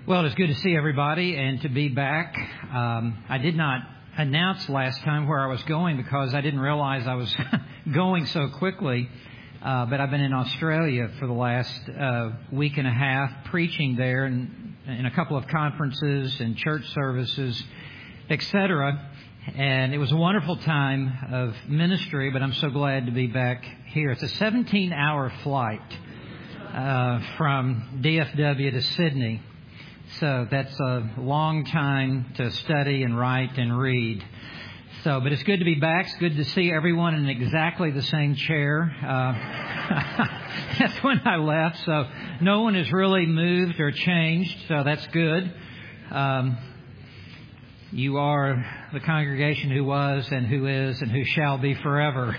Well, it's good to see everybody and to be back. I did not announce last time where I was going because I didn't realize I was going so quickly. But I've been in Australia for the last week and a half, preaching there and in a couple of conferences and church services, etc. And it was a wonderful time of ministry, but I'm so glad to be back here. It's a 17-hour flight from DFW to Sydney. So that's a long time to study and write and read. But it's good to be back. It's good to see everyone in exactly the same chair. That's when I left. So no one has really moved or changed. So that's good. You are the congregation who was and who is and who shall be forever.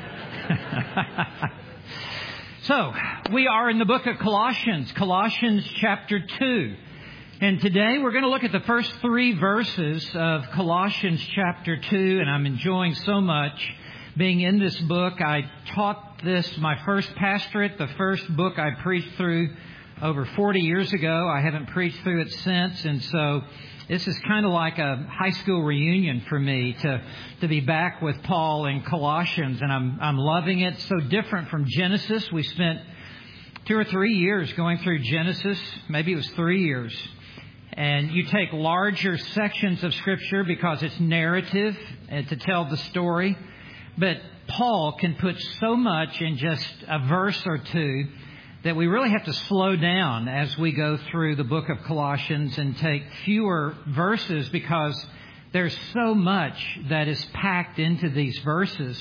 So we are in the book of Colossians chapter 2. And today we're going to look at the first 3 verses of Colossians chapter 2, and I'm enjoying so much being in this book. I taught this my first pastorate, the first book I preached through over 40 years ago. I haven't preached through it since, and so this is kind of like a high school reunion for me to be back with Paul in Colossians, and I'm loving it. So different from Genesis. We spent 2 or 3 years going through Genesis. Maybe it was 3 years. And you take larger sections of Scripture because it's narrative and to tell the story. But Paul can put so much in just a verse or two that we really have to slow down as we go through the book of Colossians and take fewer verses because there's so much that is packed into these verses.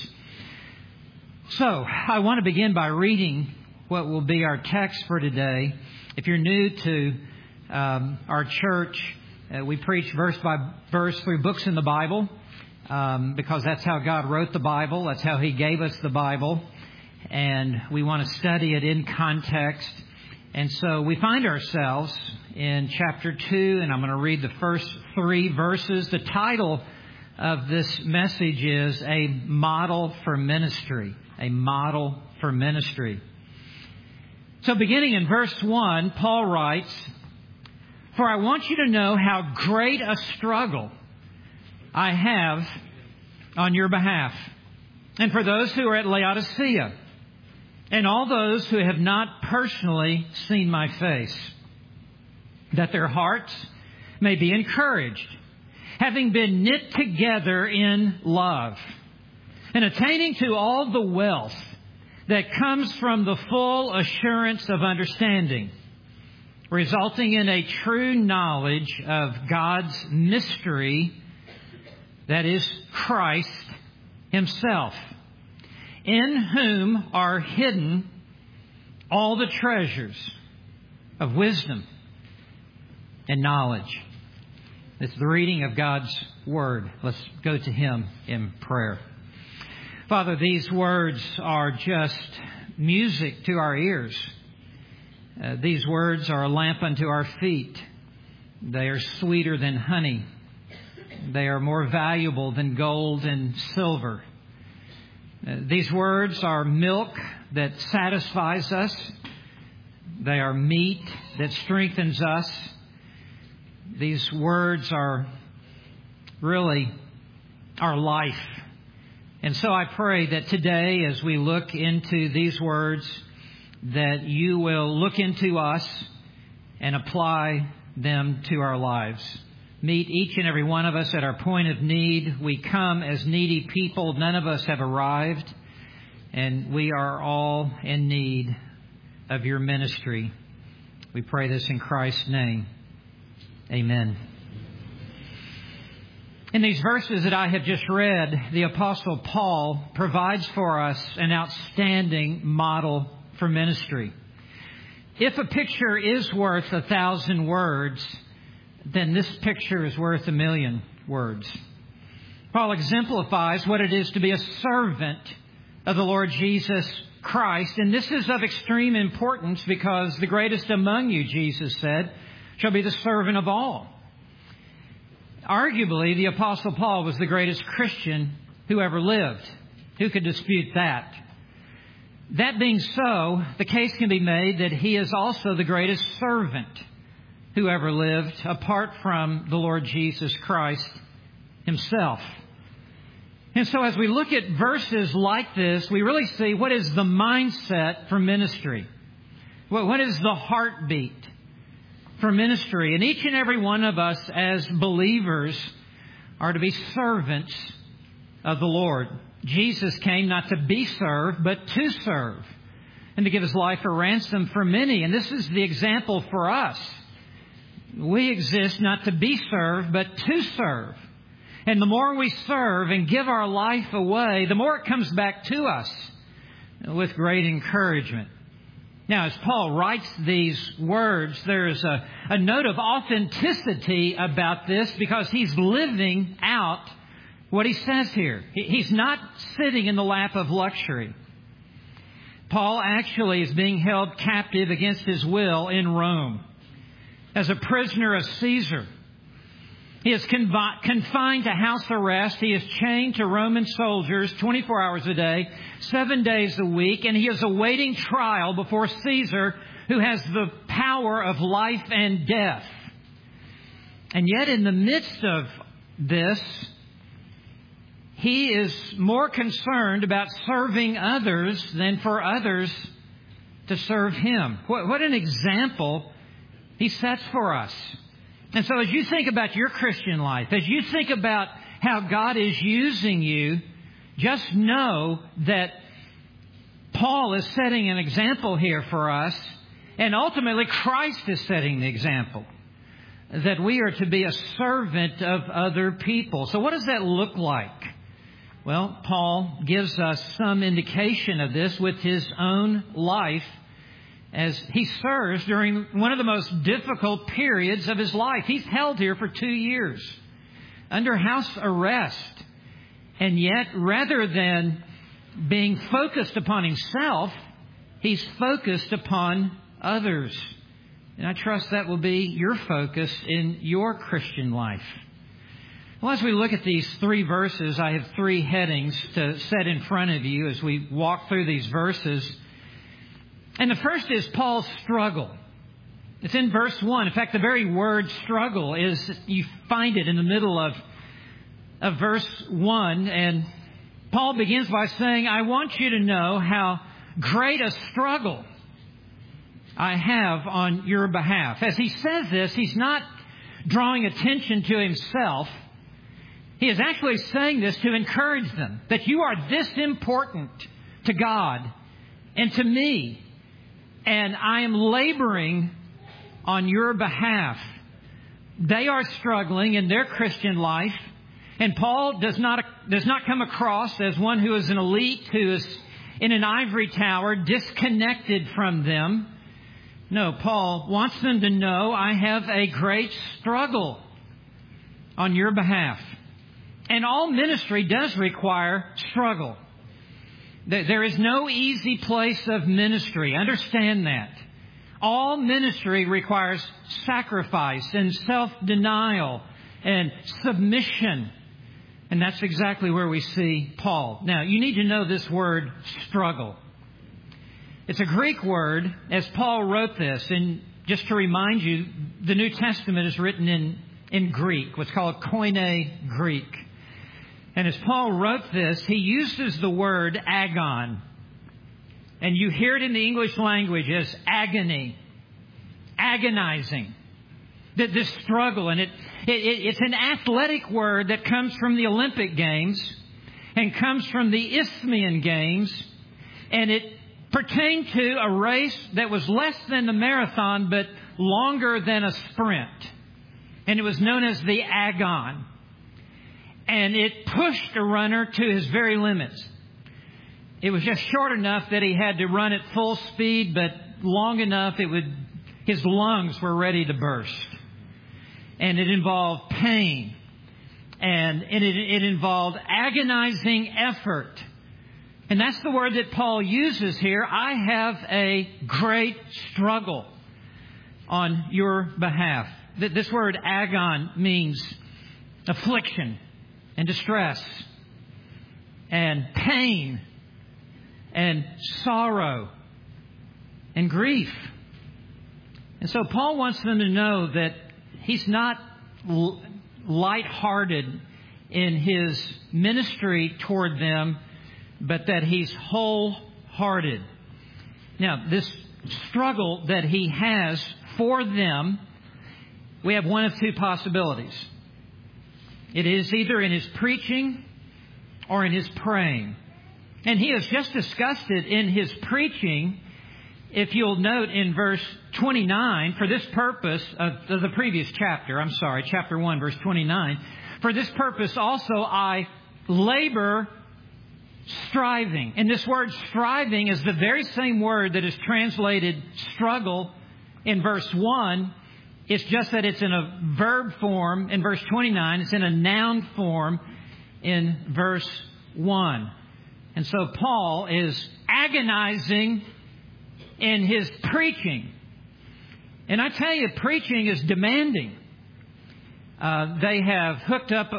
So I want to begin by reading what will be our text for today. If you're new to our church, we preach verse by verse through books in the Bible because that's how God wrote the Bible. That's how He gave us the Bible. And we want to study it in context. And so we find ourselves in chapter 2, and I'm going to read the first 3 verses. The title of this message is A Model for Ministry. A Model for Ministry. So beginning in verse 1, Paul writes, "For I want you to know how great a struggle I have on your behalf, and for those who are at Laodicea, and all those who have not personally seen my face, that their hearts may be encouraged, having been knit together in love, and attaining to all the wealth that comes from the full assurance of understanding, resulting in a true knowledge of God's mystery, that is Christ Himself, in whom are hidden all the treasures of wisdom and knowledge." It's the reading of God's Word. Let's go to Him in prayer. Father, these words are just music to our ears. These words are a lamp unto our feet. They are sweeter than honey. They are more valuable than gold and silver. These words are milk that satisfies us. They are meat that strengthens us. These words are really our life. And so I pray that today, as we look into these words, that you will look into us and apply them to our lives. Meet each and every one of us at our point of need. We come as needy people. None of us have arrived, and we are all in need of your ministry. We pray this in Christ's name. Amen. In these verses that I have just read, the Apostle Paul provides for us an outstanding model for ministry. If a picture is worth 1,000 words, then this picture is worth 1,000,000 words. Paul exemplifies what it is to be a servant of the Lord Jesus Christ. And this is of extreme importance because the greatest among you, Jesus said, shall be the servant of all. Arguably, the Apostle Paul was the greatest Christian who ever lived. Who could dispute that? That being so, the case can be made that he is also the greatest servant who ever lived apart from the Lord Jesus Christ Himself. And so as we look at verses like this, we really see what is the mindset for ministry. What is the heartbeat for ministry? And each and every one of us as believers are to be servants of the Lord. Jesus came not to be served, but to serve, and to give His life a ransom for many. And this is the example for us. We exist not to be served, but to serve. And the more we serve and give our life away, the more it comes back to us with great encouragement. Now, as Paul writes these words, there's a note of authenticity about this because he's living out what he says here. He's not sitting in the lap of luxury. Paul actually is being held captive against his will in Rome as a prisoner of Caesar. He is confined to house arrest. He is chained to Roman soldiers 24 hours a day, 7 days a week, and he is awaiting trial before Caesar, who has the power of life and death. And yet in the midst of this, he is more concerned about serving others than for others to serve him. What an example he sets for us. And so as you think about your Christian life, as you think about how God is using you, just know that Paul is setting an example here for us, and ultimately Christ is setting the example, that we are to be a servant of other people. So what does that look like? Well, Paul gives us some indication of this with his own life as he serves during one of the most difficult periods of his life. He's held here for 2 years under house arrest. And yet, rather than being focused upon himself, he's focused upon others. And I trust that will be your focus in your Christian life. Well, as we look at these 3 verses, I have 3 headings to set in front of you as we walk through these verses. And the first is Paul's struggle. It's in verse 1. In fact, the very word struggle is, you find it in the middle of verse 1. And Paul begins by saying, I want you to know how great a struggle I have on your behalf. As he says this, he's not drawing attention to himself. He is actually saying this to encourage them, that you are this important to God and to me. And I am laboring on your behalf. They are struggling in their Christian life. And Paul does not come across as one who is an elite, who is in an ivory tower, disconnected from them. No, Paul wants them to know, I have a great struggle on your behalf. And all ministry does require struggle. There is no easy place of ministry. Understand that. All ministry requires sacrifice and self-denial and submission. And that's exactly where we see Paul. Now, you need to know this word, struggle. It's a Greek word, as Paul wrote this. And just to remind you, the New Testament is written in Greek, what's called Koine Greek. And as Paul wrote this, he uses the word agon. And you hear it in the English language as agony, agonizing. This struggle. And it's an athletic word that comes from the Olympic Games and comes from the Isthmian Games. And it pertained to a race that was less than the marathon, but longer than a sprint. And it was known as the agon. And it pushed a runner to his very limits. It was just short enough that he had to run at full speed, but long enough his lungs were ready to burst. And it involved pain. And it involved agonizing effort. And that's the word that Paul uses here. I have a great struggle on your behalf. This word agon means affliction and distress and pain and sorrow and grief. And so Paul wants them to know that he's not lighthearted in his ministry toward them, but that he's wholehearted. Now, this struggle that he has for them, we have one of two possibilities. It is either in his preaching or in his praying. And he has just discussed it in his preaching. If you'll note in verse 29, for this purpose of the previous chapter, chapter 1, verse 29, for this purpose also I labor striving. And this word striving is the very same word that is translated struggle in verse 1. It's just that it's in a verb form in verse 29. It's in a noun form in verse 1. And so Paul is agonizing in his preaching. And I tell you, preaching is demanding. They have hooked up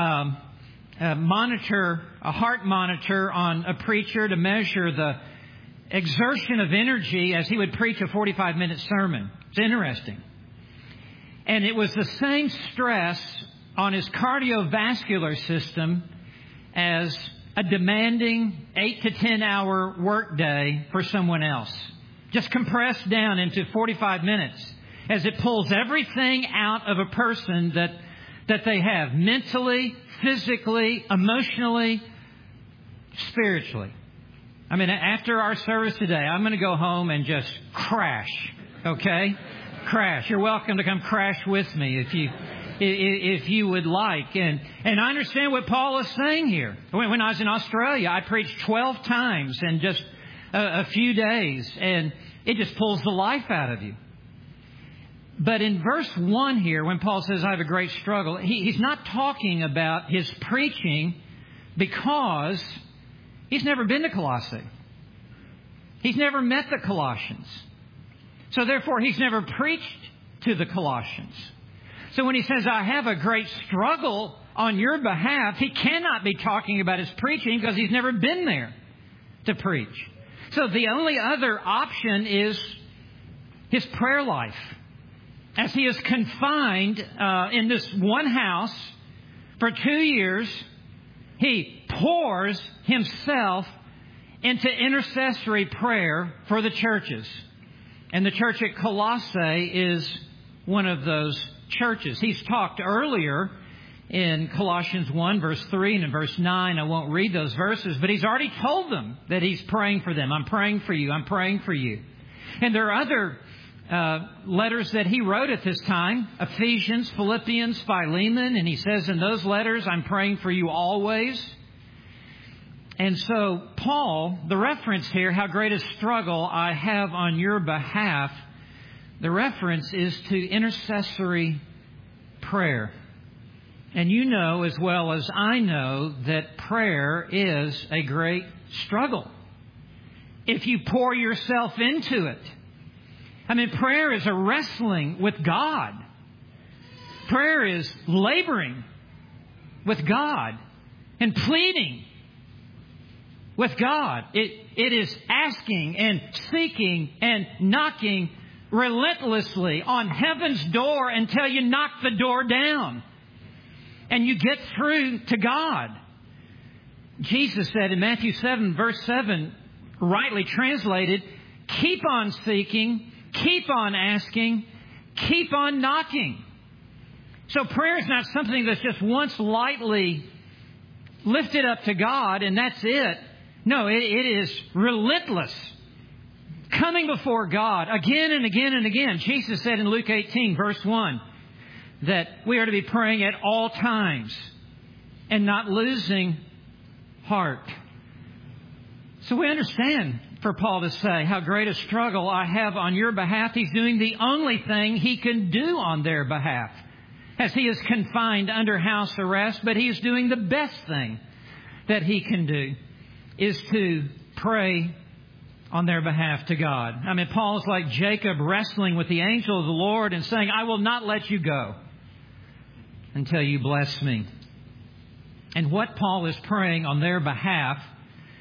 a heart monitor on a preacher to measure the exertion of energy as he would preach a 45-minute sermon. It's interesting. And it was the same stress on his cardiovascular system as a demanding 8 to 10 hour workday for someone else. Just compressed down into 45 minutes as it pulls everything out of a person that they have mentally, physically, emotionally, spiritually. I mean, after our service today, I'm going to go home and just crash. Okay? Crash. You're welcome to come crash with me if you would like. And I understand what Paul is saying here. When I was in Australia, I preached 12 times in just a few days, and it just pulls the life out of you. But in verse 1 here, when Paul says, I have a great struggle, he's not talking about his preaching because he's never been to Colossae. He's never met the Colossians. So therefore, he's never preached to the Colossians. So when he says, I have a great struggle on your behalf, he cannot be talking about his preaching because he's never been there to preach. So the only other option is his prayer life. As he is confined in this one house for 2 years, he pours himself into intercessory prayer for the churches. And the church at Colossae is one of those churches. He's talked earlier in Colossians 1, verse 3 and in verse 9. I won't read those verses, but he's already told them that he's praying for them. I'm praying for you. I'm praying for you. And there are other letters that he wrote at this time, Ephesians, Philippians, Philemon, and he says in those letters, I'm praying for you always. And so Paul, the reference here, how great a struggle I have on your behalf, the reference is to intercessory prayer. And you know as well as I know that prayer is a great struggle. If you pour yourself into it. I mean, prayer is a wrestling with God. Prayer is laboring with God and pleading with God. It is asking and seeking and knocking relentlessly on heaven's door until you knock the door down and you get through to God. Jesus said in Matthew 7, verse 7, rightly translated, keep on seeking, keep on asking, keep on knocking. So prayer is not something that's just once lightly lifted up to God and that's it. No, it is relentless. Coming before God again and again and again. Jesus said in Luke 18, verse 1, that we are to be praying at all times and not losing heart. So we understand for Paul to say how great a struggle I have on your behalf. He's doing the only thing he can do on their behalf as he is confined under house arrest. But he is doing the best thing that he can do is to pray on their behalf to God. I mean, Paul is like Jacob wrestling with the angel of the Lord and saying, I will not let you go until you bless me. And what Paul is praying on their behalf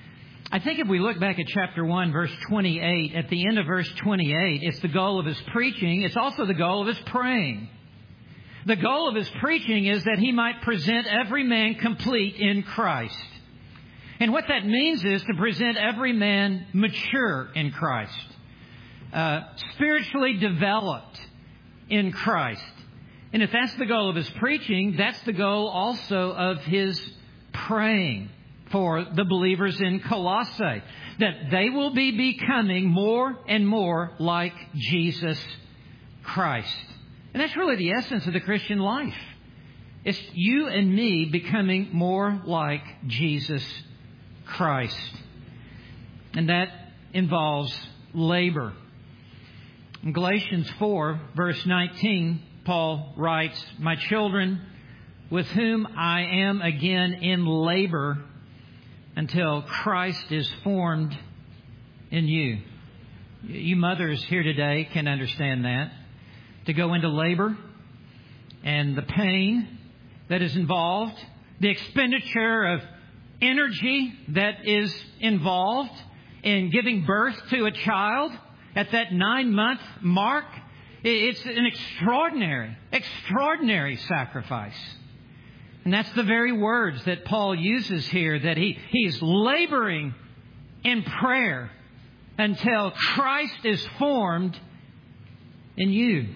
I think if we look back at chapter 1, verse 28, at the end of verse 28, it's the goal of his preaching. It's also the goal of his praying. The goal of his preaching is that he might present every man complete in Christ. And what that means is to present every man mature in Christ, spiritually developed in Christ. And if that's the goal of his preaching, that's the goal also of his praying for the believers in Colossae, that they will be becoming more and more like Jesus Christ. And that's really the essence of the Christian life. It's you and me becoming more like Jesus Christ. And that involves labor. In Galatians 4, verse 19, Paul writes, "My children, with whom I am again in labor until Christ is formed in you." You mothers here today can understand that. To go into labor and the pain that is involved, the expenditure of energy that is involved in giving birth to a child at that 9-month mark. It's an extraordinary sacrifice. And that's the very words that Paul uses here, that he's laboring in prayer until Christ is formed in you.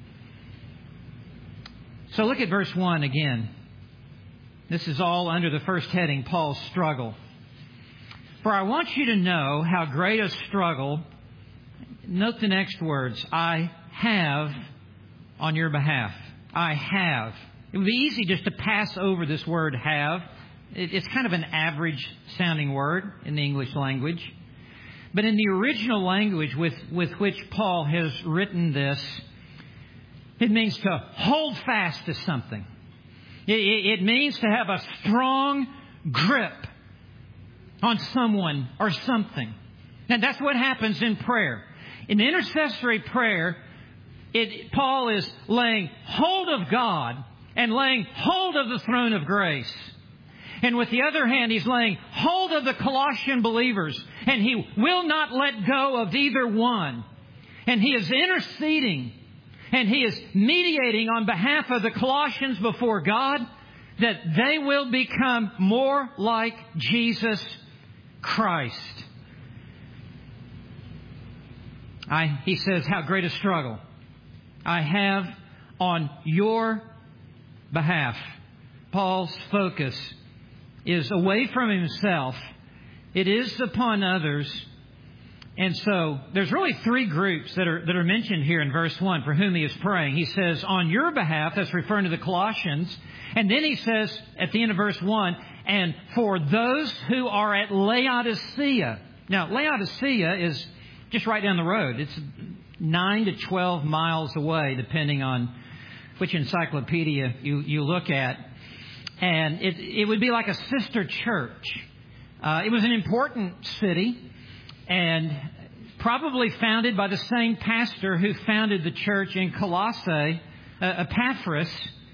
So look at verse 1 again. This is all under the first heading, Paul's struggle. "For I want you to know how great a struggle," note the next words, "I have on your behalf." I have. It would be easy just to pass over this word have. It's kind of an average sounding word in the English language. But in the original language with which Paul has written this, it means to hold fast to something. It means to have a strong grip on someone or something. And that's what happens in prayer. In intercessory prayer, Paul is laying hold of God and laying hold of the throne of grace. And with the other hand, he's laying hold of the Colossian believers. And he will not let go of either one. And he is interceding. And he is mediating on behalf of the Colossians before God, that they will become more like Jesus Christ. He says, how great a struggle I have on your behalf. Paul's focus is away from himself. It is upon others. And so there's really three groups that are mentioned here in verse 1 for whom he is praying. He says, on your behalf, that's referring to the Colossians. And then he says at the end of verse 1, and for those who are at Laodicea. Now, Laodicea is just right down the road. It's 9 to 12 miles away, depending on which encyclopedia you look at. And it would be like a sister church. It was an important city, and probably founded by the same pastor who founded the church in Colossae, Epaphras.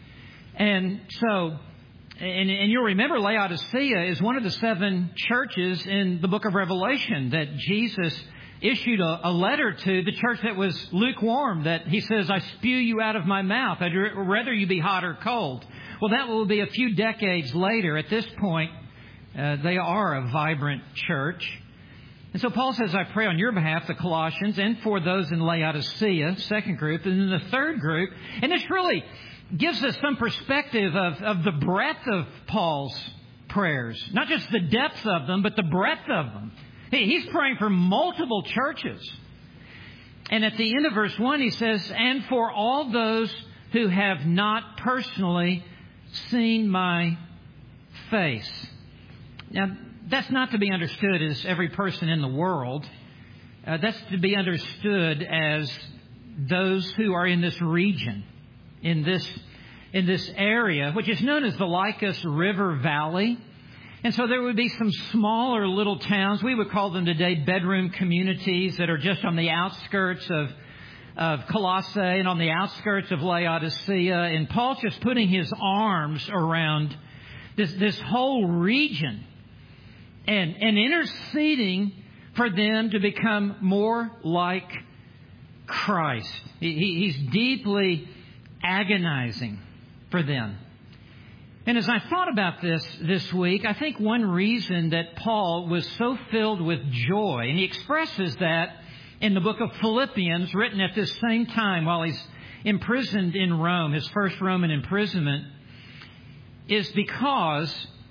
And so, and you'll remember Laodicea is one of the 7 churches in the book of Revelation that Jesus issued a letter to, the church that was lukewarm, that he says, I spew you out of my mouth. I'd rather you be hot or cold. Well, that will be a few decades later. At this point, they are a vibrant church. And so Paul says, I pray on your behalf, the Colossians, and for those in Laodicea, second group. And then the third group, and this really gives us some perspective of the breadth of Paul's prayers. Not just the depth of them, but the breadth of them. He's praying for multiple churches. And at the end of verse 1, he says, and for all those who have not personally seen my face. Now, that's not to be understood as every person in the world. That's to be understood as those who are in this region, in this area, which is known as the Lycus River Valley. And so there would be some smaller little towns. We would call them today bedroom communities that are just on the outskirts of Colossae and on the outskirts of Laodicea. And Paul's just putting his arms around this whole region. and interceding for them to become more like Christ. He's deeply agonizing for them. And as I thought about this week, I think one reason that Paul was so filled with joy, and he expresses that in the book of Philippians, written at this same time while he's imprisoned in Rome, his first Roman imprisonment, is because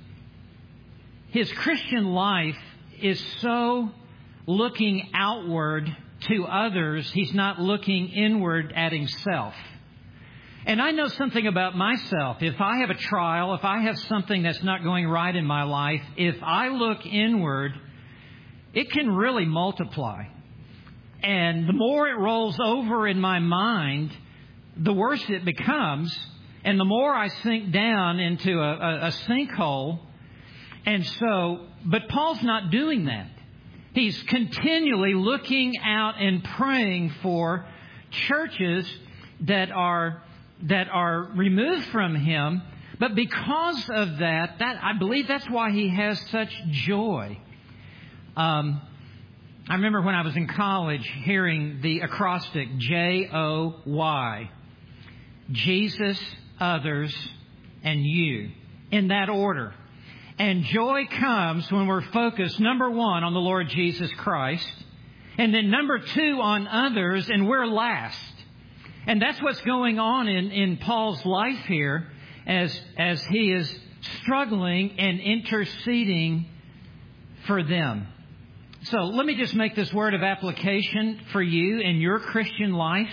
his Christian life is so looking outward to others, he's not looking inward at himself. And I know something about myself. If I have a trial, if I have something that's not going right in my life, if I look inward, it can really multiply. And the more it rolls over in my mind, the worse it becomes. And the more I sink down into a sinkhole. And so, but Paul's not doing that. He's continually looking out and praying for churches that are removed from him. But because of that, I believe that's why he has such joy. I remember when I was in college hearing the acrostic JOY. Jesus, others, and you. In that order. And joy comes when we're focused, number one, on the Lord Jesus Christ. And then number two, on others, and we're last. And that's what's going on in Paul's life here as he is struggling and interceding for them. So let me just make this word of application for you in your Christian life.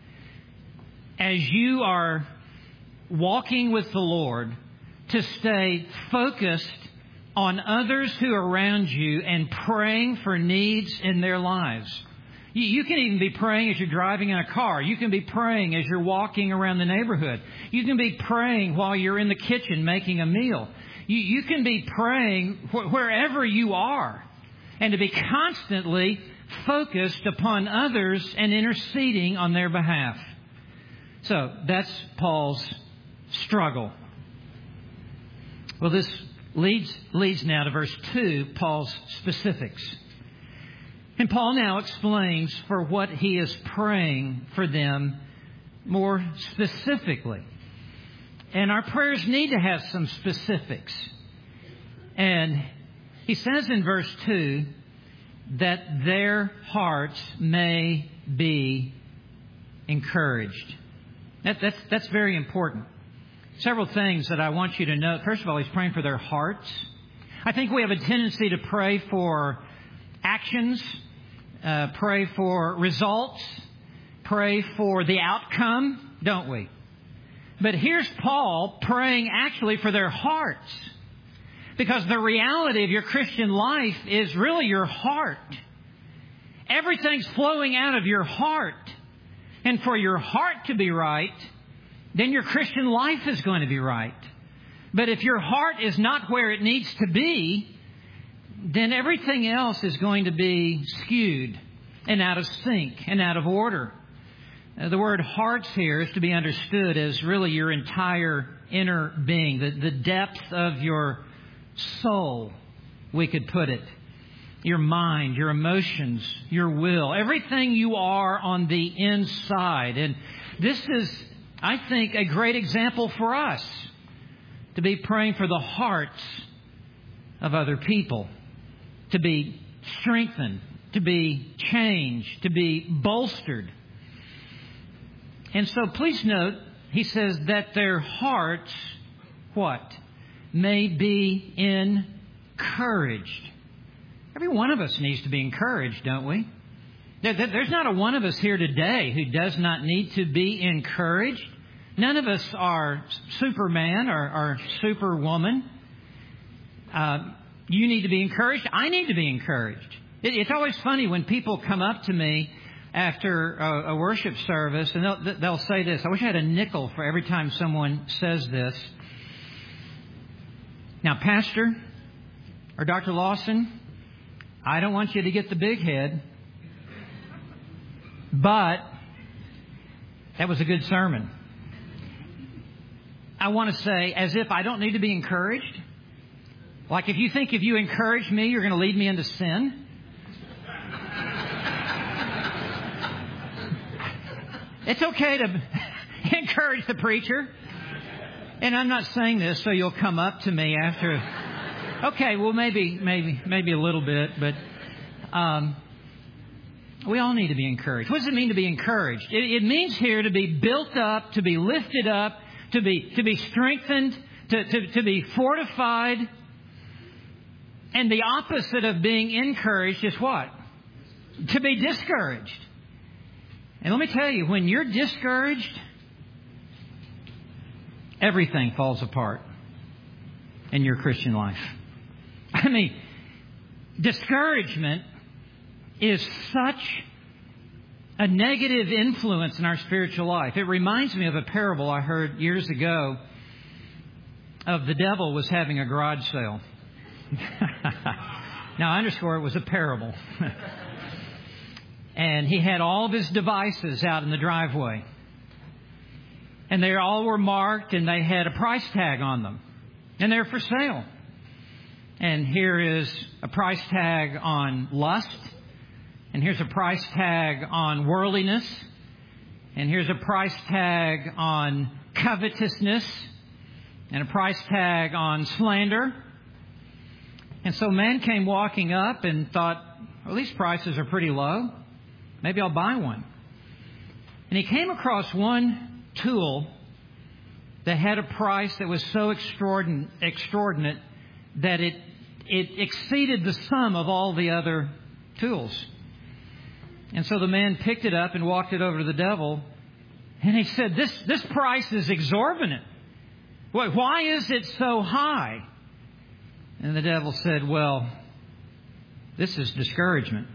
As you are walking with the Lord, to stay focused on others who are around you and praying for needs in their lives. You can even be praying as you're driving in a car. You can be praying as you're walking around the neighborhood. You can be praying while you're in the kitchen making a meal. You can be praying wherever you are, and to be constantly focused upon others and interceding on their behalf. So that's Paul's struggle. Well, this leads now to verse 2, Paul's specifics. And Paul now explains for what he is praying for them more specifically. And our prayers need to have some specifics. And he says in verse 2 that their hearts may be encouraged. That's very important. Several things that I want you to note. First of all, he's praying for their hearts. I think we have a tendency to pray for actions, pray for results, pray for the outcome, don't we? But here's Paul praying actually for their hearts. Because the reality of your Christian life is really your heart. Everything's flowing out of your heart. And for your heart to be right, then your Christian life is going to be right. But if your heart is not where it needs to be, then everything else is going to be skewed and out of sync and out of order. The word hearts here is to be understood as really your entire inner being, the depth of your soul, we could put it. Your mind, your emotions, your will, everything you are on the inside. And this is, I think, a great example for us to be praying for the hearts of other people, to be strengthened, to be changed, to be bolstered. And so please note, he says that their hearts, what? May be encouraged. Every one of us needs to be encouraged, don't we? There's not a one of us here today who does not need to be encouraged. None of us are Superman or Superwoman. You need to be encouraged. I need to be encouraged. It's always funny when people come up to me after a worship service and they'll say this. I wish I had a nickel for every time someone says this. Now, Pastor or Dr. Lawson, I don't want you to get the big head, but that was a good sermon. I want to say, as if I don't need to be encouraged, Like if you think if you encourage me, you're going to lead me into sin. It's okay to encourage the preacher. And I'm not saying this so you'll come up to me after. Okay, well, maybe a little bit, but we all need to be encouraged. What does it mean to be encouraged? It means here to be built up, to be lifted up, to be strengthened, to be fortified. And the opposite of being encouraged is what? To be discouraged. And let me tell you, when you're discouraged, everything falls apart in your Christian life. I mean, discouragement is such a negative influence in our spiritual life. It reminds me of a parable I heard years ago of the devil was having a garage sale. Now, I underscore it was a parable. And he had all of his devices out in the driveway. And they all were marked and they had a price tag on them. And they're for sale. And here is a price tag on lust. And here's a price tag on worldliness. And here's a price tag on covetousness. And a price tag on slander. And so man came walking up and thought, well, these prices are pretty low. Maybe I'll buy one. And he came across one tool that had a price that was so extraordinate that it exceeded the sum of all the other tools. And so the man picked it up and walked it over to the devil. And he said, this price is exorbitant. Why is it so high? And the devil said, well, this is discouragement.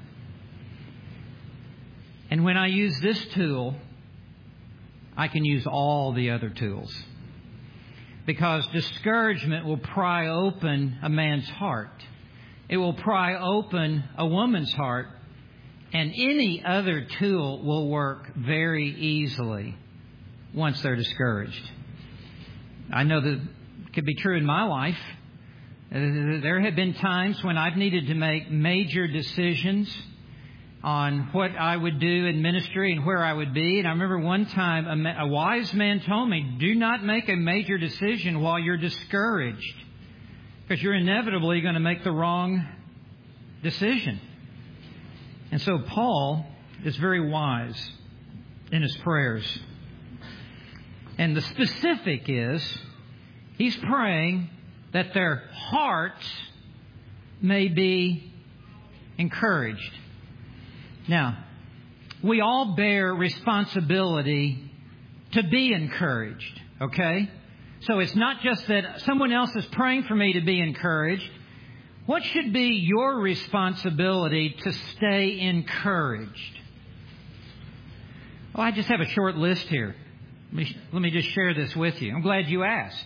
And when I use this tool, I can use all the other tools. Because discouragement will pry open a man's heart. It will pry open a woman's heart. And any other tool will work very easily once they're discouraged. I know that it could be true in my life. There have been times when I've needed to make major decisions on what I would do in ministry and where I would be. And I remember one time a wise man told me, do not make a major decision while you're discouraged, because you're inevitably going to make the wrong decision. And so Paul is very wise in his prayers. And the specific is, he's praying that their hearts may be encouraged. Now, we all bear responsibility to be encouraged, okay? So it's not just that someone else is praying for me to be encouraged. What should be your responsibility to stay encouraged? Well, I just have a short list here. Let me just share this with you. I'm glad you asked.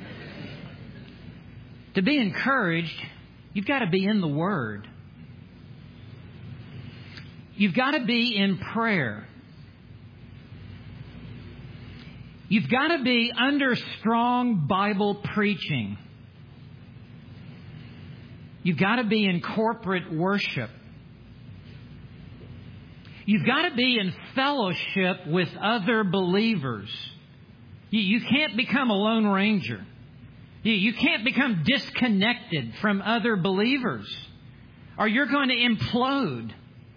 To be encouraged, you've got to be in the Word. You've got to be in prayer. You've got to be under strong Bible preaching. You've got to be in corporate worship. You've got to be in fellowship with other believers. You can't become a lone ranger. You can't become disconnected from other believers, or you're going to implode.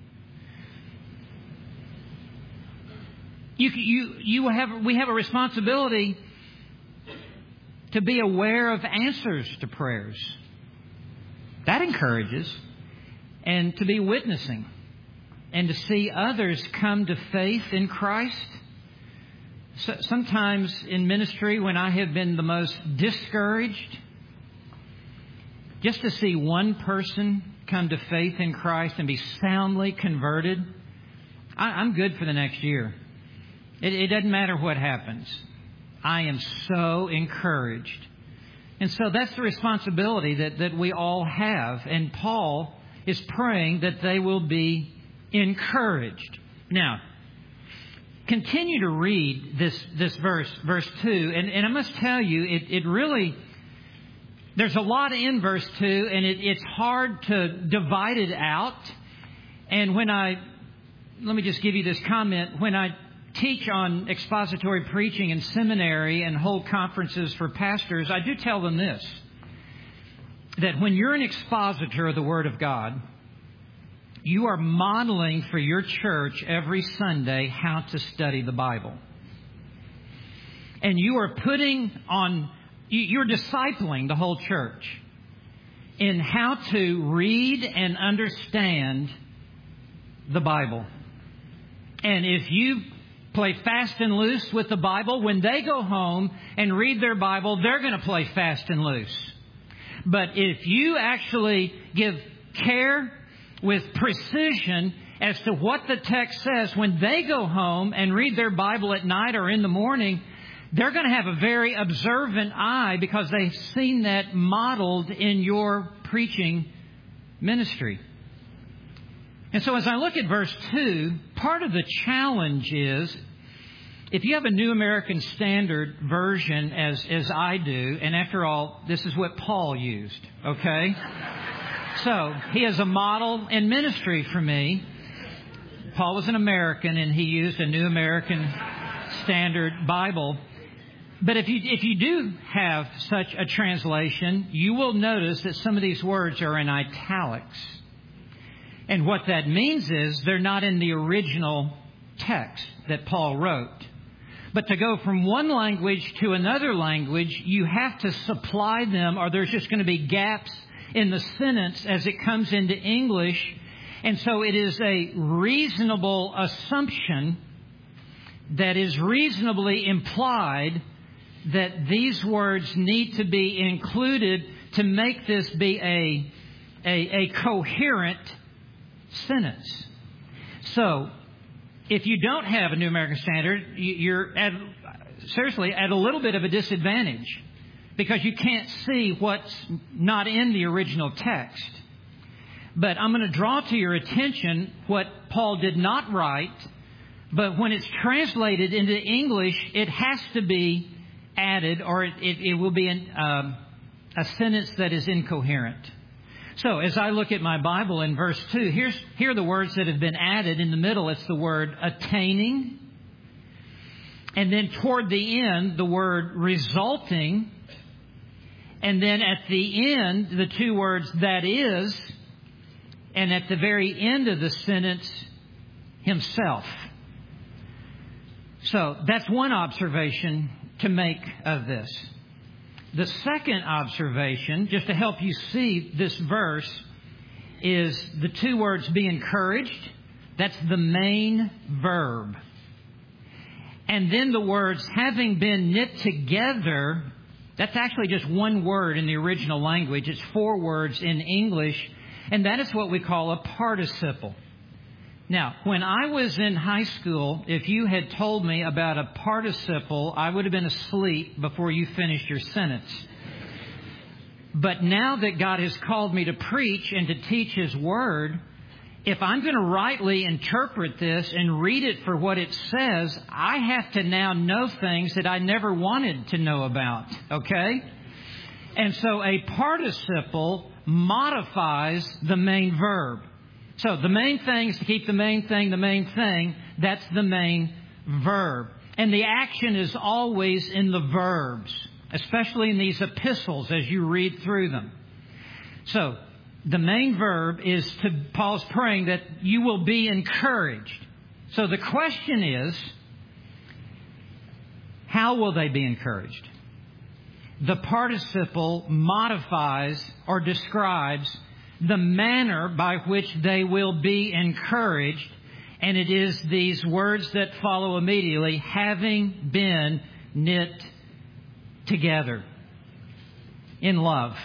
We have a responsibility to be aware of answers to prayers. That encourages. And to be witnessing. And to see others come to faith in Christ. So, sometimes in ministry when I have been the most discouraged, just to see one person come to faith in Christ and be soundly converted, I'm good for the next year. It doesn't matter what happens. I am so encouraged. And so that's the responsibility that we all have. And Paul is praying that they will be encouraged. Now, continue to read this verse 2. And I must tell you, it really There's a lot in verse 2, and it's hard to divide it out. And let me just give you this comment. When I teach on expository preaching in seminary and hold conferences for pastors, I do tell them this, that when you're an expositor of the Word of God, you are modeling for your church every Sunday how to study the Bible. And you are you're discipling the whole church in how to read and understand the Bible. And if you play fast and loose with the Bible, when they go home and read their Bible, they're going to play fast and loose. But if you actually give care with precision as to what the text says, when they go home and read their Bible at night or in the morning, they're going to have a very observant eye because they've seen that modeled in your preaching ministry. And so as I look at verse 2, part of the challenge is, if you have a New American Standard Version, as I do, and after all, this is what Paul used, okay? So he is a model in ministry for me. Paul was an American, and he used a New American Standard Bible. But if you do have such a translation, you will notice that some of these words are in italics. And what that means is they're not in the original text that Paul wrote. But to go from one language to another language, you have to supply them, or there's just going to be gaps in the sentence as it comes into English. And so it is a reasonable assumption that is reasonably implied that these words need to be included to make this be a coherent sentence. So, if you don't have a New American Standard, you're seriously at a little bit of a disadvantage because you can't see what's not in the original text. But I'm going to draw to your attention what Paul did not write, but when it's translated into English, it has to be added, or it will be a sentence that is incoherent. So, as I look at my Bible in verse 2, here are the words that have been added. In the middle, it's the word attaining. And then toward the end, the word resulting. And then at the end, the two words that is. And at the very end of the sentence, himself. So, that's one observation to make of this. The second observation, just to help you see this verse, is the two words be encouraged. That's the main verb. And then the words having been knit together, that's actually just one word in the original language. It's 4 words in English, and that is what we call a participle. Now, when I was in high school, if you had told me about a participle, I would have been asleep before you finished your sentence. But now that God has called me to preach and to teach His Word, if I'm going to rightly interpret this and read it for what it says, I have to now know things that I never wanted to know about, okay? And so a participle modifies the main verb. So the main thing is to keep the main thing, that's the main verb. And the action is always in the verbs, especially in these epistles as you read through them. So the main verb is Paul's praying that you will be encouraged. So the question is, how will they be encouraged? The participle modifies or describes the manner by which they will be encouraged. And it is these words that follow immediately, having been knit together in love.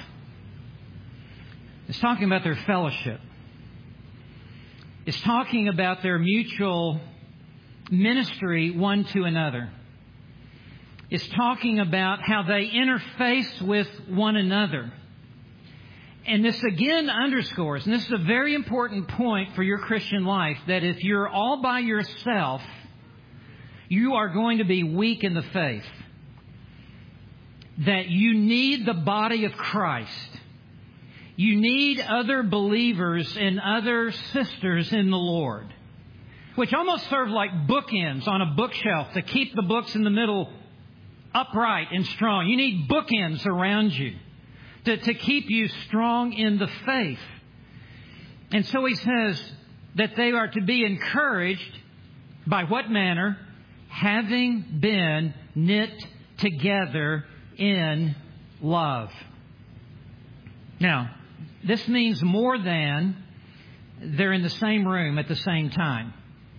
It's talking about their fellowship. It's talking about their mutual ministry one to another. It's talking about how they interface with one another. And this again underscores, and this is a very important point for your Christian life, that if you're all by yourself, you are going to be weak in the faith. that you need the body of Christ. You need other believers and other sisters in the Lord, which almost serve like bookends on a bookshelf to keep the books in the middle upright and strong. You need bookends around you to keep you strong in the faith. And so he says that they are to be encouraged by what manner? Having been knit together in love. Now, this means more than they're in the same room at the same time.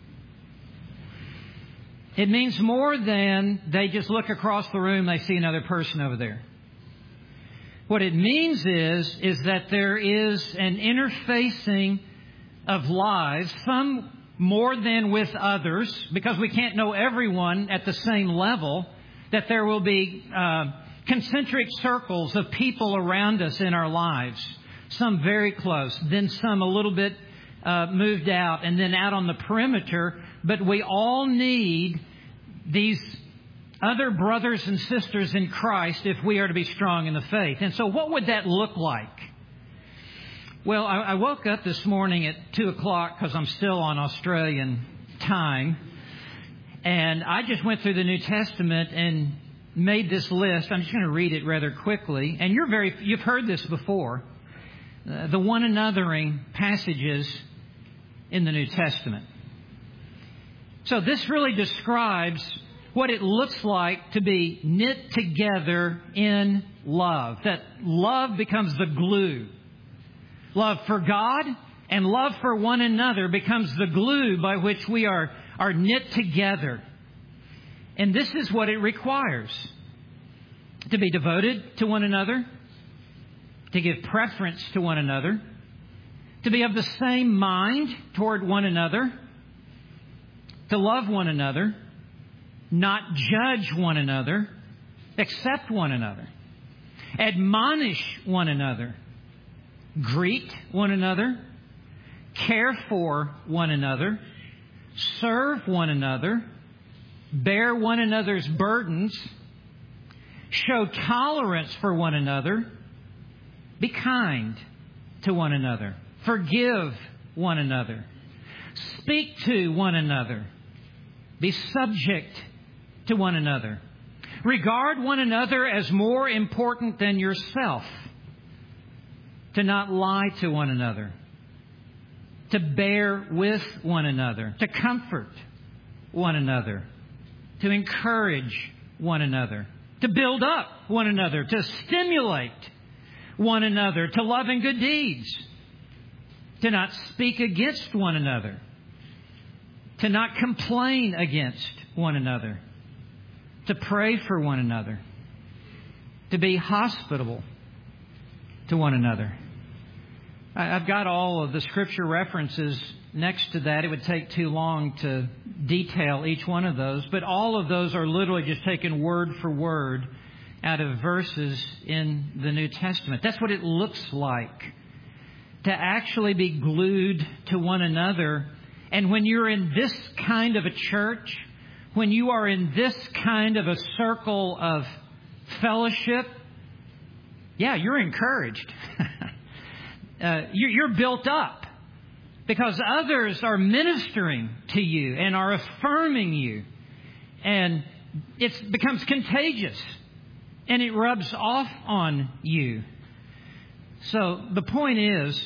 It means more than they just look across the room, they see another person over there. What it means is that there is an interfacing of lives, some more than with others, because we can't know everyone at the same level, that there will be concentric circles of people around us in our lives, some very close, then some a little bit moved out, and then out on the perimeter. But we all need these other brothers and sisters in Christ if we are to be strong in the faith. And so what would that look like? Well, I woke up this morning at 2 o'clock because I'm still on Australian time. And I just went through the New Testament and made this list. I'm just going to read it rather quickly. And you've heard this before. The one anothering passages in the New Testament. So this really describes what it looks like to be knit together in love. That love becomes the glue. Love for God and love for one another becomes the glue by which we are knit together. And this is what it requires. To be devoted to one another. To give preference to one another. To be of the same mind toward one another. To love one another. Not judge one another. Accept one another. Admonish one another. Greet one another. Care for one another. Serve one another. Bear one another's burdens. Show tolerance for one another. Be kind to one another. Forgive one another. Speak to one another. Be subject to one another. Regard one another as more important than yourself. To not lie to one another. To bear with one another. To comfort one another. To encourage one another. To build up one another. To stimulate one another to love and good deeds. To not speak against one another. To not complain against one another. To pray for one another. To be hospitable to one another. I've got all of the scripture references next to that. It would take too long to detail each one of those. But all of those are literally just taken word for word out of verses in the New Testament. That's what it looks like to actually be glued to one another. And when you're in this kind of a church, when you are in this kind of a circle of fellowship, yeah, you're encouraged. You're built up because others are ministering to you and are affirming you. And it becomes contagious and it rubs off on you. So the point is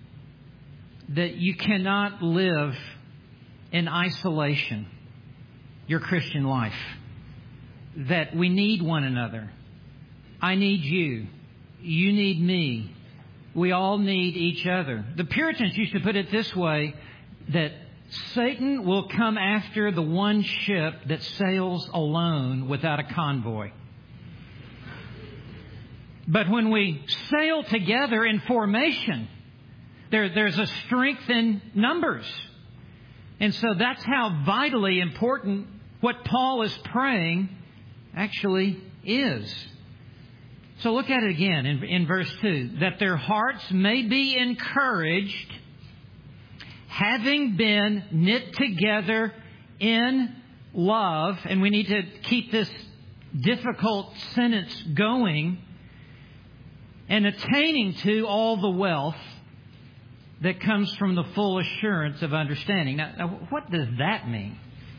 that you cannot live in isolation your Christian life. That we need one another. I need you. You need me. We all need each other. The Puritans used to put it this way, that Satan will come after the one ship that sails alone without a convoy. But when we sail together in formation, there's a strength in numbers. And so that's how vitally important what Paul is praying actually is. So look at it again in verse 2. That their hearts may be encouraged, having been knit together in love. And we need to keep this difficult sentence going and attaining to all the wealth that comes from the full assurance of understanding. Now what does that mean?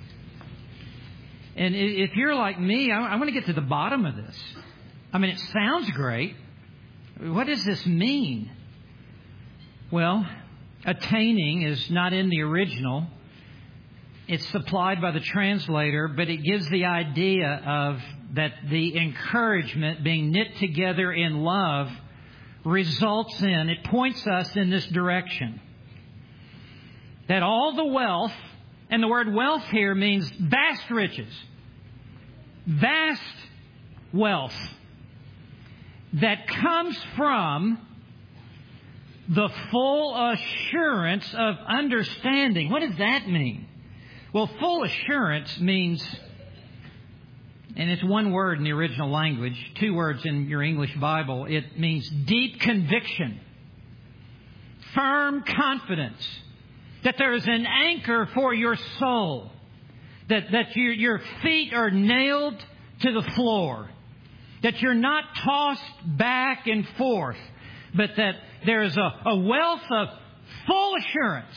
And if you're like me, I want to get to the bottom of this. I mean, it sounds great. What does this mean? Well, attaining is not in the original. It's supplied by the translator, but it gives the idea of that the encouragement being knit together in love results in, it points us in this direction. That all the wealth, and the word wealth here means vast riches, vast wealth that comes from the full assurance of understanding. What does that mean? Well, full assurance means, and it's one word in the original language, two words in your English Bible. It means deep conviction, firm confidence, that there is an anchor for your soul, that your feet are nailed to the floor, that you're not tossed back and forth, but that there is a wealth of full assurance.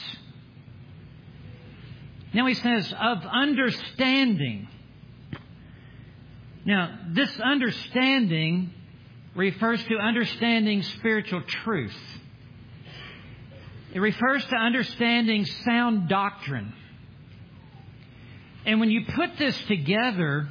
Now he says, of understanding. Now, this understanding refers to understanding spiritual truth. It refers to understanding sound doctrine. And when you put this together,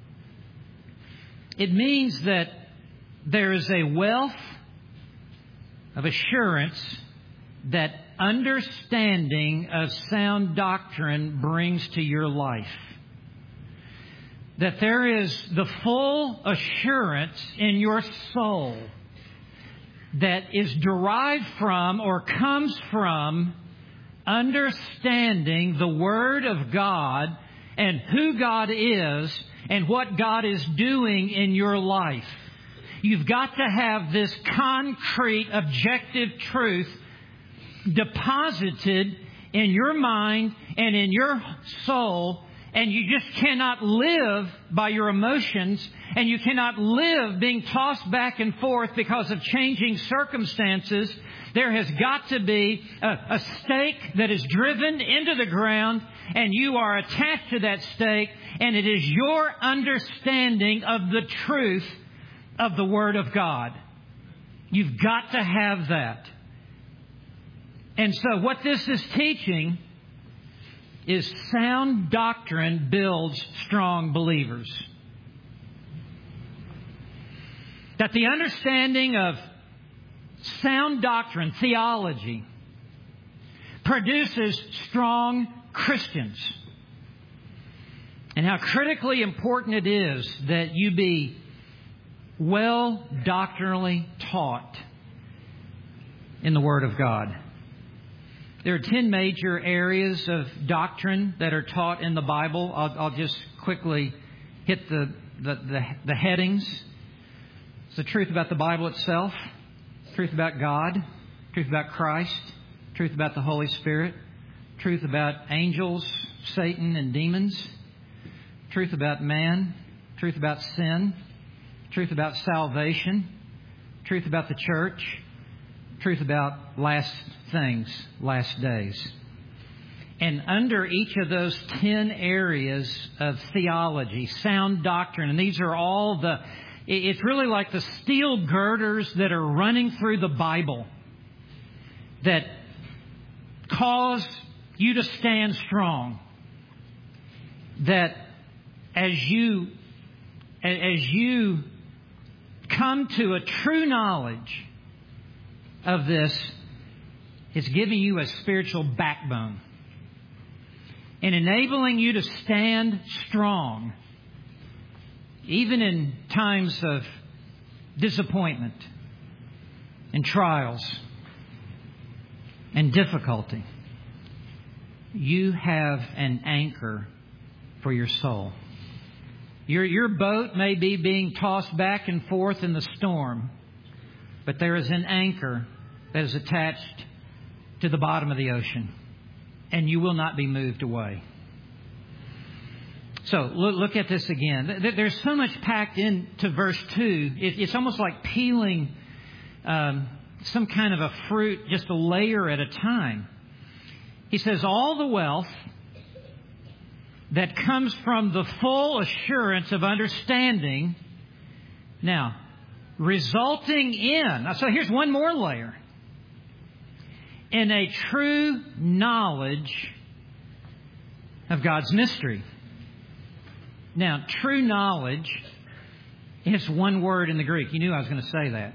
it means that there is a wealth of assurance that understanding of sound doctrine brings to your life. That there is the full assurance in your soul that is derived from or comes from understanding the Word of God and who God is and what God is doing in your life. You've got to have this concrete, objective truth deposited in your mind and in your soul, and you just cannot live by your emotions, and you cannot live being tossed back and forth because of changing circumstances. There has got to be a stake that is driven into the ground, and you are attached to that stake, and it is your understanding of the truth of the Word of God. You've got to have that. And so what this is teaching is sound doctrine builds strong believers. That the understanding of sound doctrine, theology, produces strong Christians. And how critically important it is that you be well doctrinally taught in the Word of God. There are 10 major areas of doctrine that are taught in the Bible. I'll just quickly hit the headings. It's the truth about the Bible itself, truth about God, truth about Christ, truth about the Holy Spirit, truth about angels, Satan, and demons, truth about man, truth about sin, truth about salvation, truth about the church, truth about last things, last days. And under each of those 10 areas of theology, sound doctrine, and these are all it's really like the steel girders that are running through the Bible that cause you to stand strong. That as you come to a true knowledge of this, it's giving you a spiritual backbone and enabling you to stand strong, even in times of disappointment and trials and difficulty. You have an anchor for your soul. Your boat may be being tossed back and forth in the storm, but there is an anchor that is attached to the bottom of the ocean, and you will not be moved away. So look at this again. There's so much packed into verse 2. It's almost like peeling some kind of a fruit, just a layer at a time. He says, all the wealth that comes from the full assurance of understanding, now, resulting in, so here's one more layer, in a true knowledge of God's mystery. Now, true knowledge is one word in the Greek. You knew I was going to say that.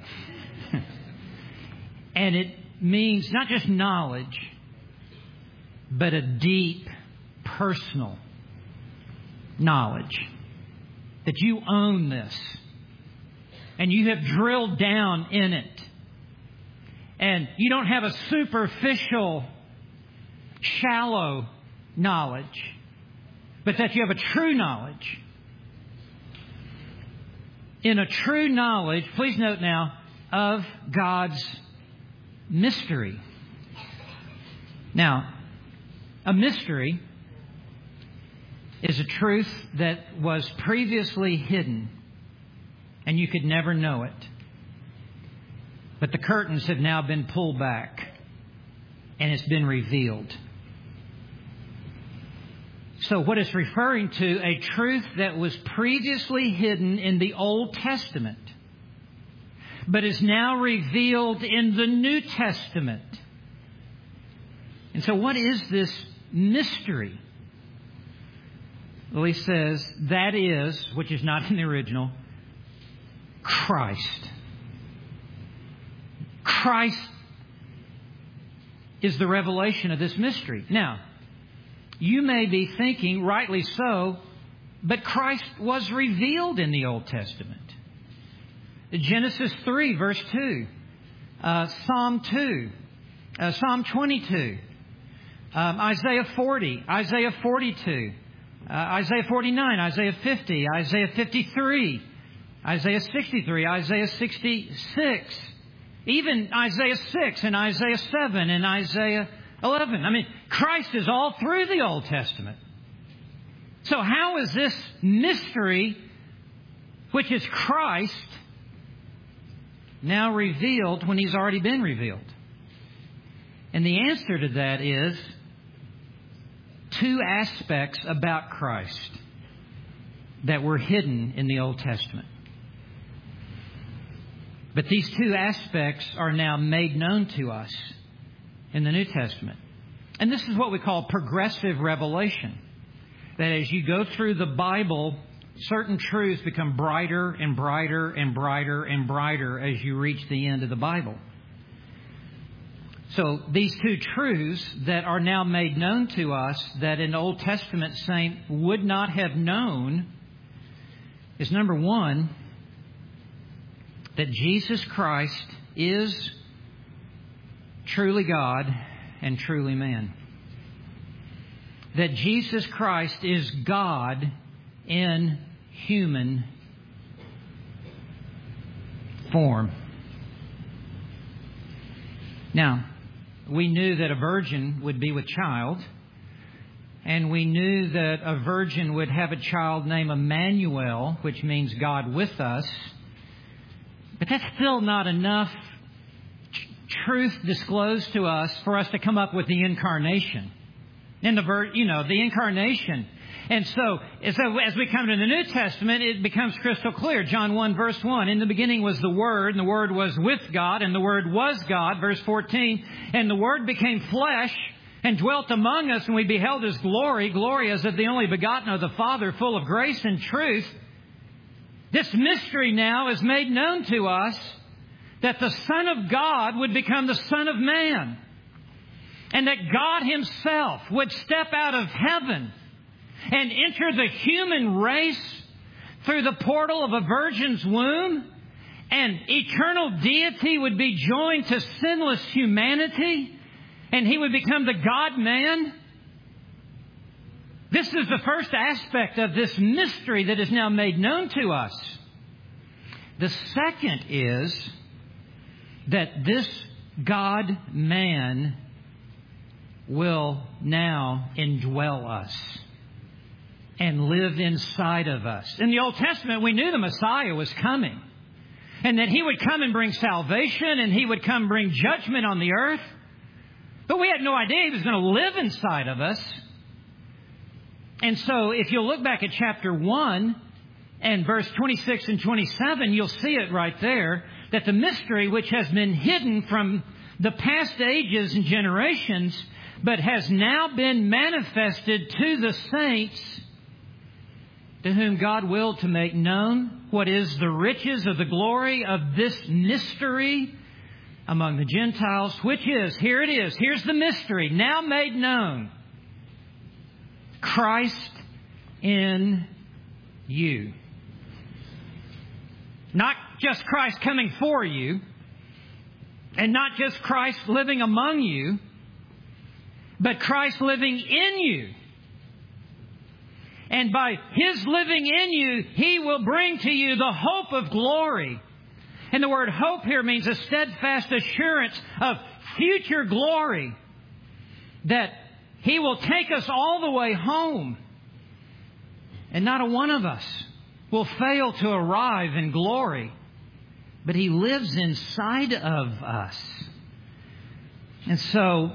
And it means not just knowledge, but a deep, personal knowledge. That you own this. And you have drilled down in it. And you don't have a superficial, shallow knowledge, but that you have a true knowledge. In a true knowledge, please note now, of God's mystery. Now, a mystery is a truth that was previously hidden and you could never know it. But the curtains have now been pulled back and it's been revealed. So what it's referring to, a truth that was previously hidden in the Old Testament, but is now revealed in the New Testament. And so what is this mystery? Well, he says, that is, which is not in the original, Christ. Christ is the revelation of this mystery. Now, you may be thinking, rightly so, but Christ was revealed in the Old Testament. Genesis 3, verse 2. Psalm 2. Psalm 22. Isaiah 40. Isaiah 42. Isaiah 49. Isaiah 50. Isaiah 53. Isaiah 63. Isaiah 66. Even Isaiah 6 and Isaiah 7 and Isaiah 11. I mean, Christ is all through the Old Testament. So how is this mystery, which is Christ, now revealed when He's already been revealed? And the answer to that is two aspects about Christ that were hidden in the Old Testament. But these two aspects are now made known to us in the New Testament. And this is what we call progressive revelation. That as you go through the Bible, certain truths become brighter and brighter and brighter and brighter as you reach the end of the Bible. So these two truths that are now made known to us that an Old Testament saint would not have known is, number one, that Jesus Christ is truly God and truly man. That Jesus Christ is God in human form. Now, we knew that a virgin would be with child, and we knew that a virgin would have a child named Emmanuel, which means God with us. But that's still not enough truth disclosed to us for us to come up with the incarnation. In the incarnation. And so as we come to the New Testament, it becomes crystal clear. John 1, verse 1, in the beginning was the Word, and the Word was with God, and the Word was God. Verse 14, and the Word became flesh and dwelt among us, and we beheld His glory, glory as of the only begotten of the Father, full of grace and truth. This mystery now is made known to us that the Son of God would become the Son of Man. And that God Himself would step out of heaven and enter the human race through the portal of a virgin's womb. And eternal deity would be joined to sinless humanity. And He would become the God-man. This is the first aspect of this mystery that is now made known to us. The second is that this God-man will now indwell us. and live inside of us. In the Old Testament, we knew the Messiah was coming, and that He would come and bring salvation, and He would come and bring judgment on the earth. But we had no idea He was going to live inside of us. And so if you'll look back at chapter 1 and verse 26 and 27, you'll see it right there, that the mystery which has been hidden from the past ages and generations, but has now been manifested to the saints, to whom God willed to make known what is the riches of the glory of this mystery among the Gentiles, which is, here it is, here's the mystery, now made known, Christ in you. Not just Christ coming for you, and not just Christ living among you, but Christ living in you. And by His living in you, He will bring to you the hope of glory. And the word hope here means a steadfast assurance of future glory, that He will take us all the way home. And not a one of us will fail to arrive in glory. But He lives inside of us. And so,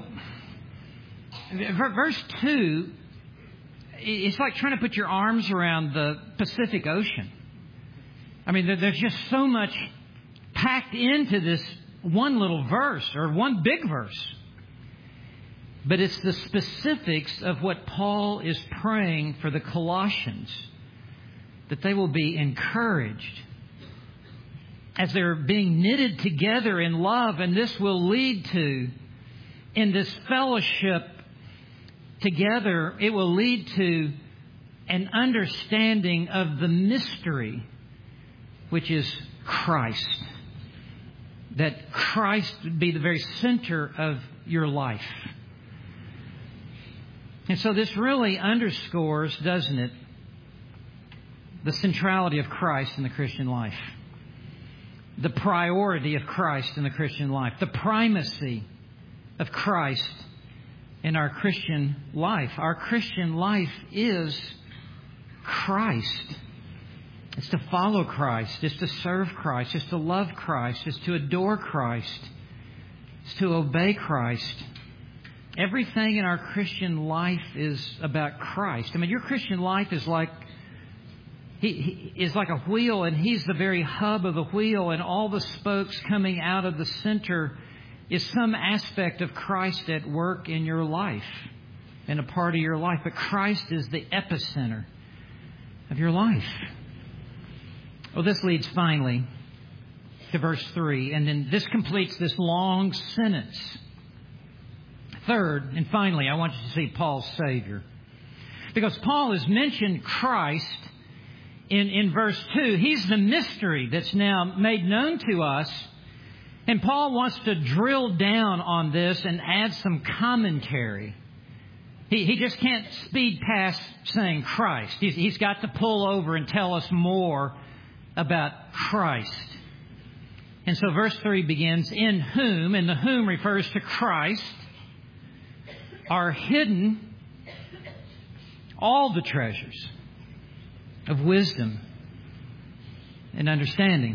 verse 2, it's like trying to put your arms around the Pacific Ocean. I mean, there's just so much packed into this one little verse, or one big verse. But it's the specifics of what Paul is praying for the Colossians, that they will be encouraged as they're being knitted together in love. And this will lead to, in this fellowship together, it will lead to an understanding of the mystery, which is Christ. That Christ would be the very center of your life. And so this really underscores, doesn't it, the centrality of Christ in the Christian life. The priority of Christ in the Christian life. The primacy of Christ in our Christian life. Our Christian life is Christ. It's to follow Christ. It's to serve Christ. It's to love Christ. It's to adore Christ. It's to obey Christ. Everything in our Christian life is about Christ. I mean, your Christian life is like He is like a wheel, and He's the very hub of the wheel, and all the spokes coming out of the center is some aspect of Christ at work in your life and a part of your life. But Christ is the epicenter of your life. Well, this leads finally to verse 3, and then this completes this long sentence. Third, and finally, I want you to see Paul's Savior. Because Paul has mentioned Christ in verse 2. He's the mystery that's now made known to us. And Paul wants to drill down on this and add some commentary. He just can't speed past saying Christ. He's got to pull over and tell us more about Christ. And so verse 3 begins, in whom, and the whom refers to Christ, are hidden all the treasures of wisdom and understanding.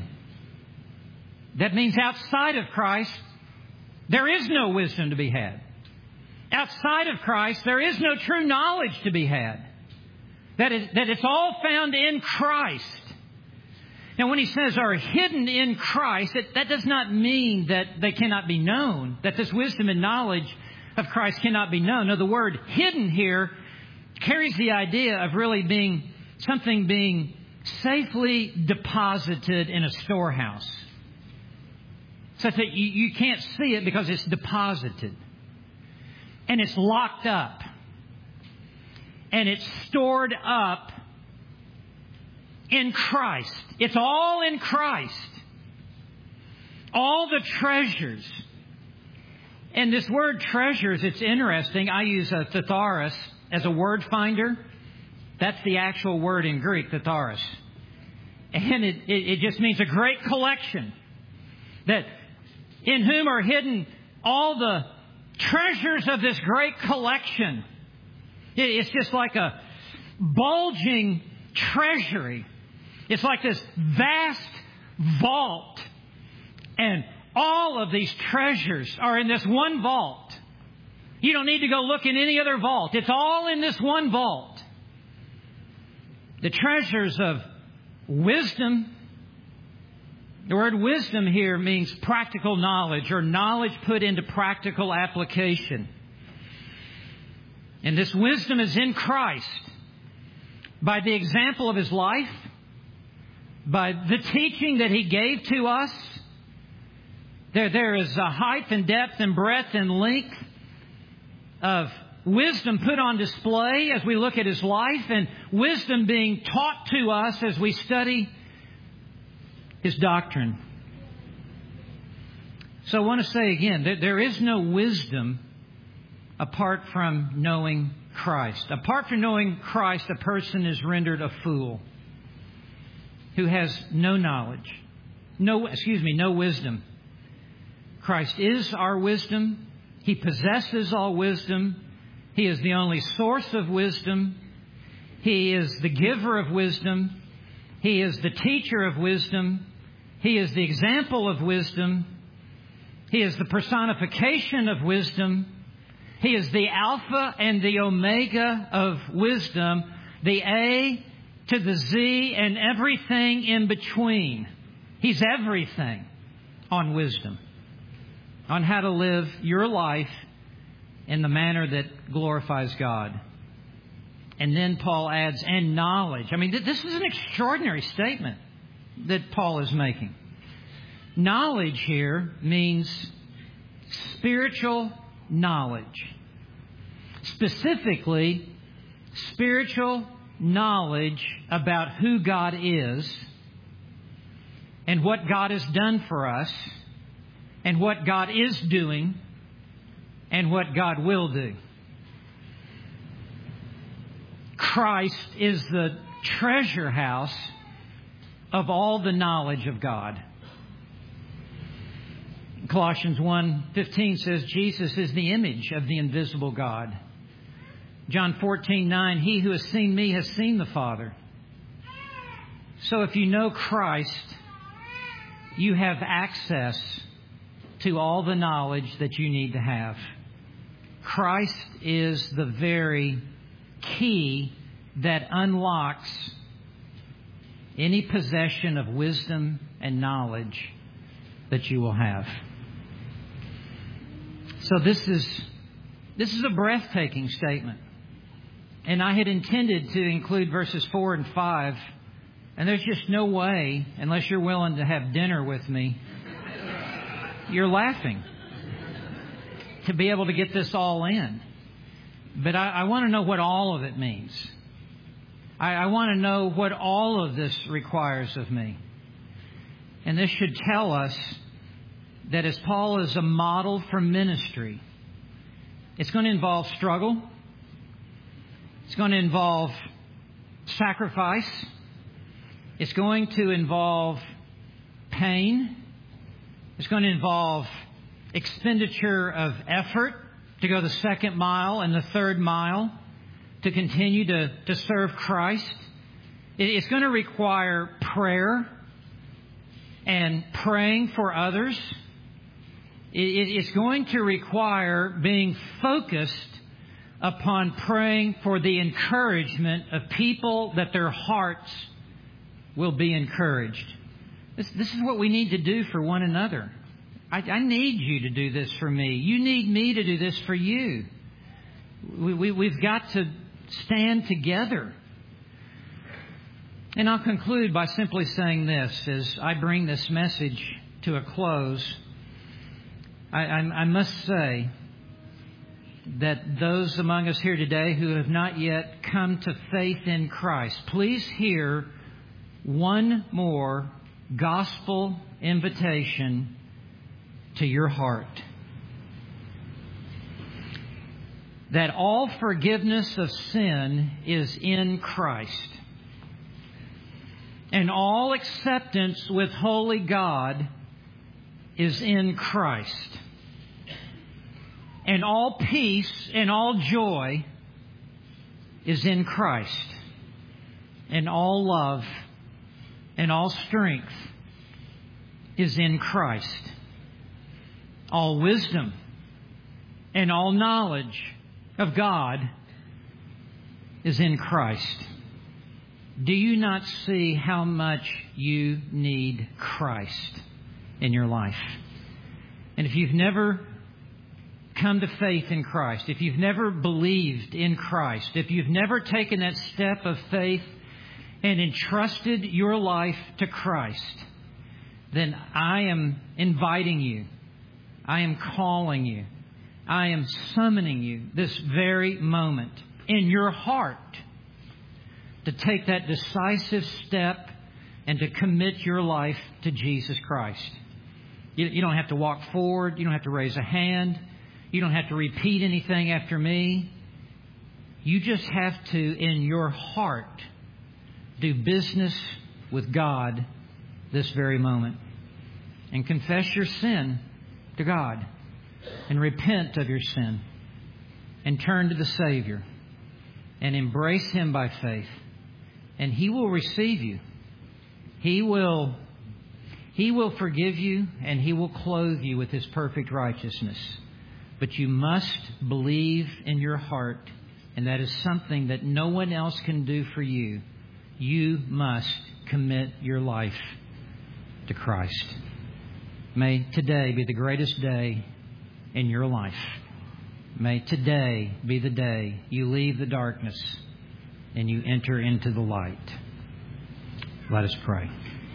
That means outside of Christ, there is no wisdom to be had. Outside of Christ, there is no true knowledge to be had. That it's all found in Christ. Now, when he says are hidden in Christ, that does not mean that they cannot be known, that this wisdom and knowledge of Christ cannot be known. No, the word hidden here carries the idea of really being something being safely deposited in a storehouse, such that you can't see it because it's deposited. And it's locked up. And it's stored up in Christ. It's all in Christ. All the treasures. And this word treasures, it's interesting. I use a thesaurus as a word finder. That's the actual word in Greek, thesaurus. And it just means a great collection. That in whom are hidden all the treasures of this great collection. It's just like bulging treasury. It's like this vast vault. And all of these treasures are in this one vault. You don't need to go look in any other vault. It's all in this one vault. The treasures of wisdom. The word wisdom here means practical knowledge, or knowledge put into practical application. And this wisdom is in Christ by the example of His life, by the teaching that He gave to us. There is a height and depth and breadth and length of wisdom put on display as we look at His life, and wisdom being taught to us as we study His doctrine. So I want to say again that there is no wisdom apart from knowing Christ. Apart from knowing Christ, a person is rendered a fool who has no knowledge, no wisdom. Christ is our wisdom. He possesses all wisdom. He is the only source of wisdom. He is the giver of wisdom. He is the teacher of wisdom. He is the example of wisdom. He is the personification of wisdom. He is the Alpha and the Omega of wisdom, the A to the Z and everything in between. He's everything on wisdom, on how to live your life in the manner that glorifies God. And then Paul adds, and knowledge. I mean, this is an extraordinary statement that Paul is making. Knowledge here means spiritual knowledge. Specifically, spiritual knowledge about who God is and what God has done for us and what God is doing and what God will do. Christ is the treasure house of all the knowledge of God. Colossians 1:15 says Jesus is the image of the invisible God. John 14:9, he who has seen me has seen the Father. So if you know Christ, you have access to all the knowledge that you need to have. Christ is the very key that unlocks any possession of wisdom and knowledge that you will have. So this is a breathtaking statement. And I had intended to include verses 4 and 5. And there's just no way, unless you're willing to have dinner with me, you're laughing, to be able to get this all in. But I want to know what all of it means. I want to know what all of this requires of me. And this should tell us that as Paul is a model for ministry, it's going to involve struggle. It's going to involve sacrifice. It's going to involve pain. It's going to involve expenditure of effort to go the second mile and the third mile to continue to serve Christ. It's going to require prayer and praying for others. It's going to require being focused upon praying for the encouragement of people, that their hearts will be encouraged. This is what we need to do for one another. I need you to do this for me. You need me to do this for you. We've got to stand together. And I'll conclude by simply saying this as I bring this message to a close. I must say that those among us here today who have not yet come to faith in Christ, please hear one more gospel invitation to your heart. That all forgiveness of sin is in Christ. And all acceptance with holy God is in Christ. And all peace and all joy is in Christ. and all love and all strength is in Christ. All wisdom and all knowledge of God is in Christ. Do you not see how much you need Christ in your life? And if you've never come to faith in Christ, if you've never believed in Christ, if you've never taken that step of faith and entrusted your life to Christ, then I am inviting you. I am calling you. I am summoning you this very moment in your heart to take that decisive step and to commit your life to Jesus Christ. You don't have to walk forward. You don't have to raise a hand. You don't have to repeat anything after me. You just have to, in your heart, do business with God this very moment and confess your sin to God and repent of your sin and turn to the Savior and embrace Him by faith. And He will receive you. He will forgive you, and He will clothe you with His perfect righteousness. But you must believe in your heart, and that is something that no one else can do for you. You must commit your life to Christ. May today be the greatest day in your life. May today be the day you leave the darkness and you enter into the light. Let us pray.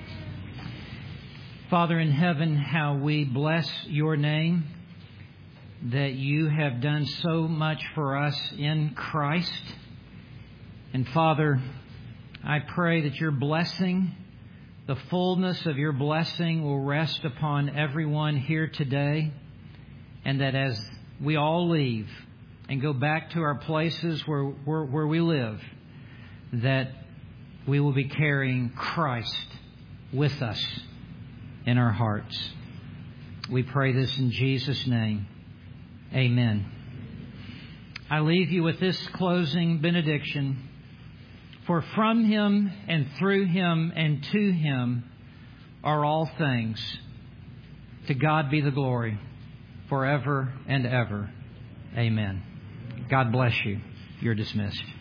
Father in heaven, how we bless your name, that you have done so much for us in Christ. And Father, I pray that your blessing, the fullness of your blessing, will rest upon everyone here today, and that as we all leave and go back to our places where we live, that we will be carrying Christ with us in our hearts. We pray this in Jesus' name. Amen. I leave you with this closing benediction. For from Him and through Him and to Him are all things. To God be the glory forever and ever. Amen. God bless you. You're dismissed.